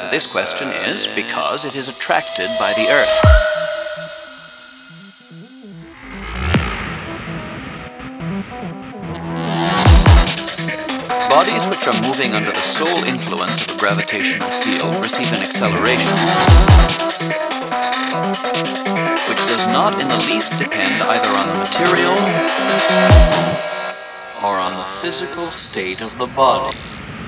to this question is because it is attracted by the Earth. Bodies which are moving under the sole influence of a gravitational field receive an acceleration, which does not in the least depend either on the material or on the physical state of the body.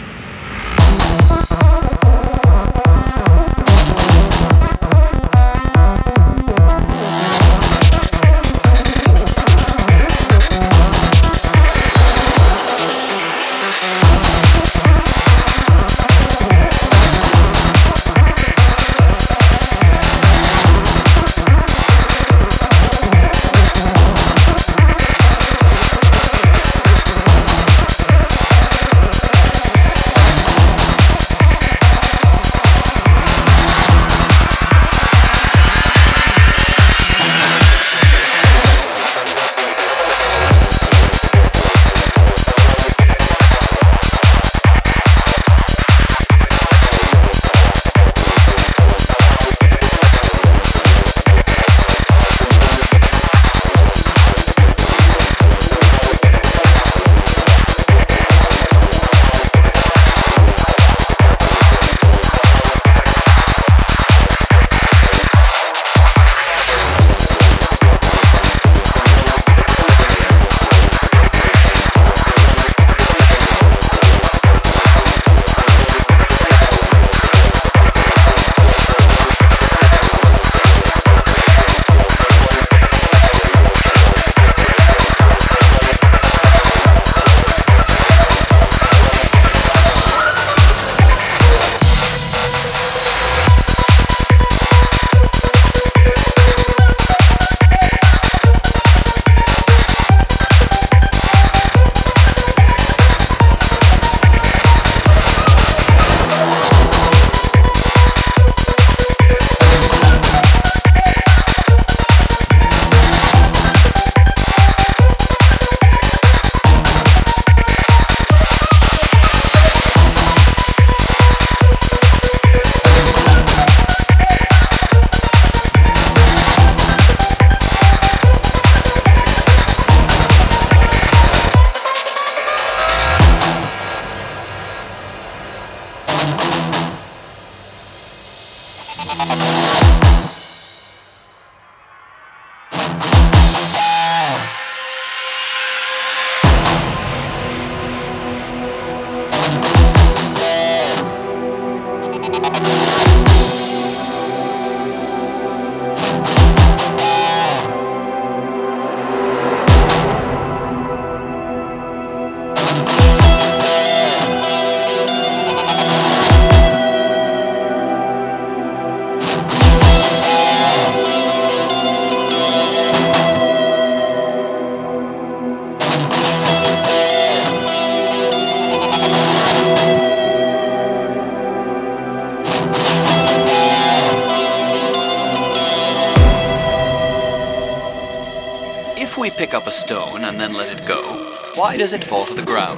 Pick up a stone and then let it go, why does it fall to the ground?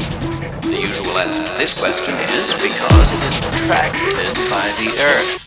The usual answer to this question is because it is attracted by the Earth.